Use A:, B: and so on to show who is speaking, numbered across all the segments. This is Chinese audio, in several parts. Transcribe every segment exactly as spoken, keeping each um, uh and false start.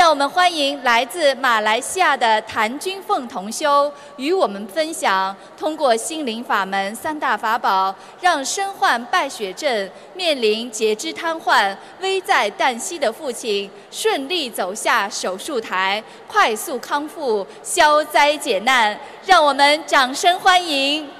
A: 让我们欢迎来自马来西亚的谭君凤同修，与我们分享通过心灵法门三大法宝，让身患败血症、面临截肢瘫痪、危在旦夕的父亲顺利走下手术台，快速康复，消灾解难。让我们掌声欢迎。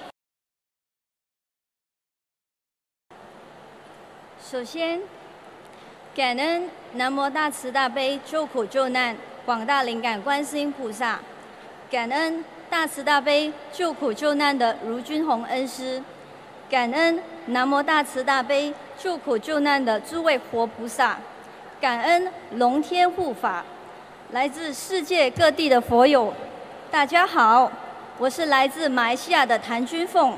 B: 首先，感恩南无大慈大悲救苦救难广大灵感观世音菩萨，感恩大慈大悲救苦救难的卢军宏恩师，感恩南无大慈大悲救苦救难的诸位活菩萨，感恩龙天护法，来自世界各地的佛友，大家好，我是来自马来西亚的谭君凤。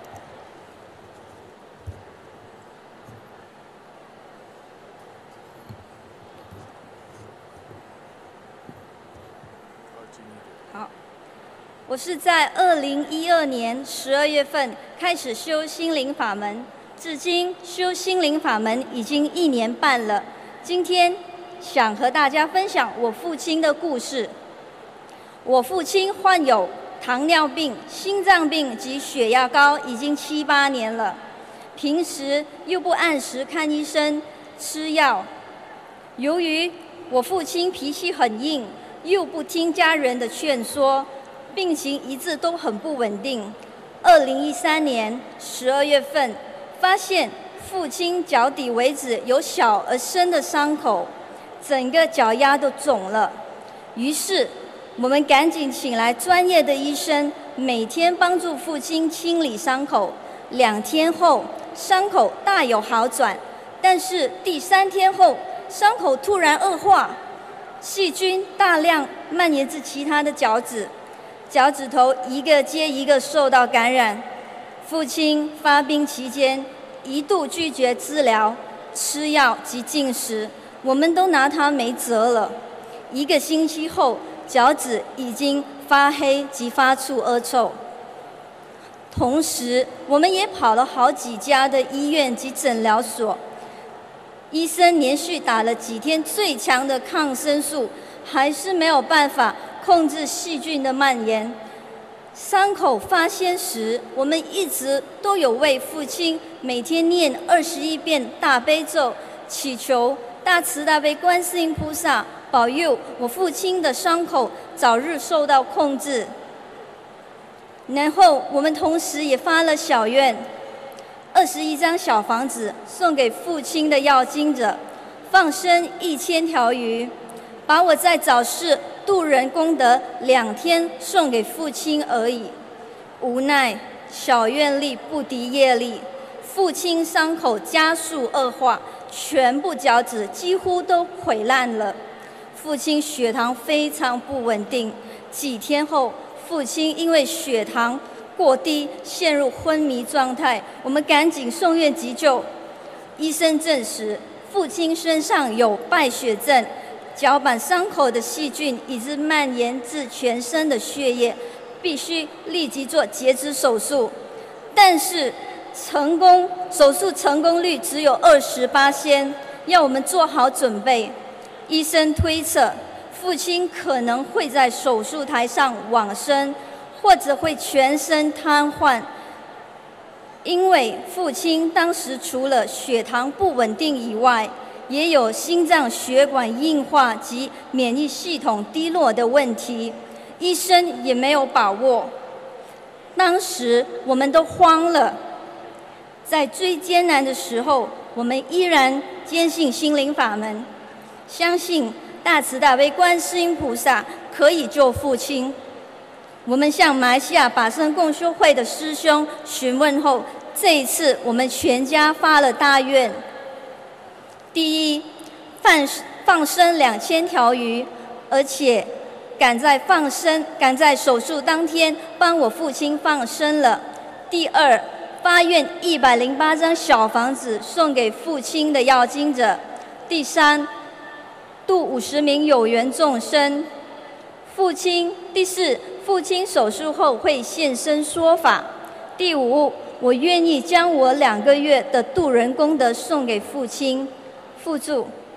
B: 好，我是在二零一二年十二月份开始修心灵法门，至今修心灵法门已经一年半了。今天想和大家分享我父亲的故事。我父亲患有糖尿病、心脏病及血压高已经七八年了，平时又不按时看医生、吃药。由于我父亲脾气很硬，又不听家人的劝说，病情一直都很不稳定。二零一三年十二月份，发现父亲脚底为止有小而深的伤口，整个脚丫都肿了。于是我们赶紧请来专业的医生，每天帮助父亲清理伤口。两天后，伤口大有好转，但是第三天后，伤口突然恶化，细菌大量蔓延至其他的脚趾，脚趾头一个接一个受到感染。父亲发病期间一度拒绝治疗、吃药及进食，我们都拿他没辙了。一个星期后，脚趾已经发黑及发出恶臭。同时，我们也跑了好几家的医院及诊疗所，医生连续打了几天最强的抗生素，还是没有办法控制细菌的蔓延。伤口发鲜时，我们一直都有为父亲每天念二十一遍大悲咒，祈求大慈大悲观世音菩萨保佑我父亲的伤口早日受到控制。然后我们同时也发了小愿，二十一张小房子送给父亲的要经者，放生一千条鱼，把我在早市渡人功德两天送给父亲而已。无奈小愿力不敌业力，父亲伤口加速恶化，全部脚趾几乎都毁烂了。父亲血糖非常不稳定，几天后，父亲因为血糖过低陷入昏迷状态，我们赶紧送院急救。医生证实父亲身上有败血症，脚板伤口的细菌已经蔓延至全身的血液，必须立即做截肢手术。但是成功手术成功率只有二十八%，要我们做好准备。医生推测，父亲可能会在手术台上往生，或者会全身瘫痪。因为父亲当时除了血糖不稳定以外，也有心脏血管硬化及免疫系统低落的问题，医生也没有把握。当时我们都慌了，在最艰难的时候，我们依然坚信心灵法门，相信大慈大悲观世音菩萨可以救父亲。我们向马来西亚法身共修会的师兄询问后，这一次我们全家发了大愿。第一，放放生两千条鱼，而且赶在放生赶在手术当天帮我父亲放生了。第二，发愿一百零八张小房子送给父亲的要经者。第三，度五十名有缘众生。父亲第四，父亲手术后会现身说法。第五，我愿意将我两个月的度人功德送给父亲。附注：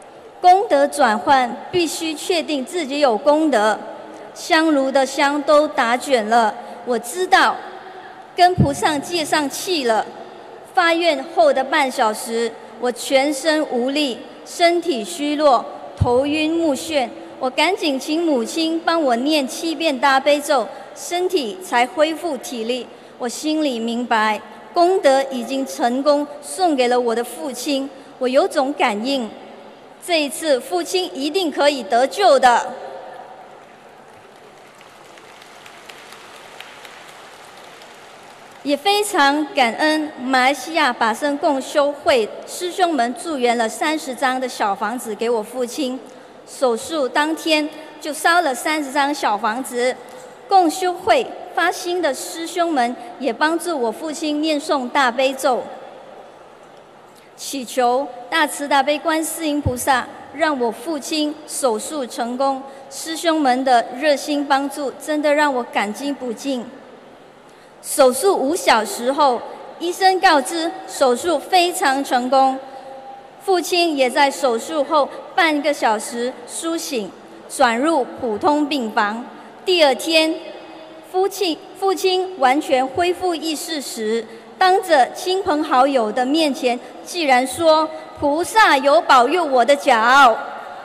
B: 功德转换必须确定自己有功德。香炉的香都打卷了，我知道跟菩萨借上气了。发愿后的半小时，我全身无力，身体虚弱，头晕目眩。我赶紧请母亲帮我念七遍大悲咒，身体才恢复体力。我心里明白，功德已经成功送给了我的父亲。我有种感应，这一次父亲一定可以得救的。也非常感恩马来西亚法身共修会师兄们助缘了三十张的小房子给我父亲，手术当天就烧了三十张小房子。共修会发心的师兄们也帮助我父亲念诵大悲咒，祈求大慈大悲观世音菩萨让我父亲手术成功。师兄们的热心帮助真的让我感激不尽。手术五小时后，医生告知手术非常成功，父亲也在手术后半个小时苏醒，转入普通病房。第二天，父亲父亲完全恢复意识时，当着亲朋好友的面前，竟然说：“菩萨有保佑我的脚。”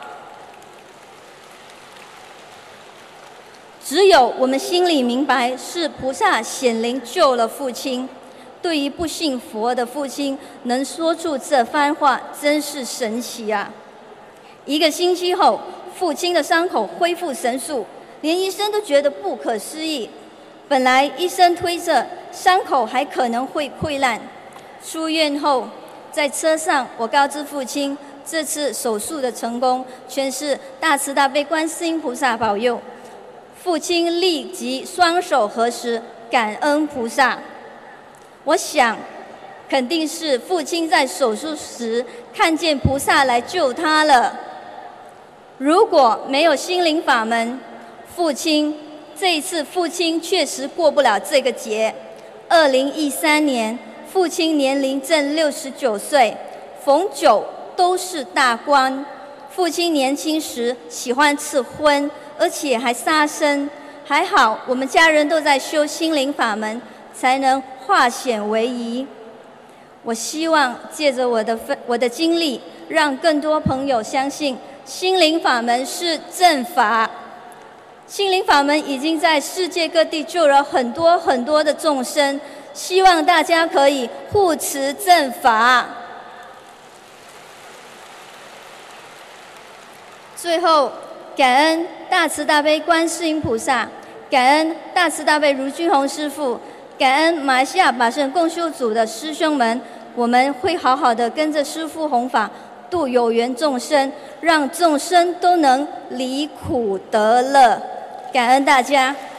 B: 只有我们心里明白，是菩萨显灵救了父亲。对于不信佛的父亲，能说出这番话，真是神奇啊！一个星期后，父亲的伤口恢复神速，连医生都觉得不可思议。本来医生推测伤口还可能会溃烂。出院后，在车上，我告知父亲，这次手术的成功，全是大慈大悲观世音菩萨保佑。父亲立即双手合十，感恩菩萨。我想，肯定是父亲在手术时看见菩萨来救他了。如果没有心灵法门，父亲这一次父亲确实过不了这个劫。二零一三年，父亲年龄正六十九岁，逢九都是大关。父亲年轻时喜欢吃荤，而且还杀生，还好我们家人都在修心灵法门，才能化险为夷。我希望借着我的分我的经历，让更多朋友相信心灵法门是正法。心灵法门已经在世界各地救了很多很多的众生，希望大家可以护持正法。最后，感恩大慈大悲观世音菩萨，感恩大慈大悲卢军宏师父，感恩马来西亚法身共修组的师兄们，我们会好好的跟着师父弘法，度有缘众生，让众生都能离苦得乐。感恩大家。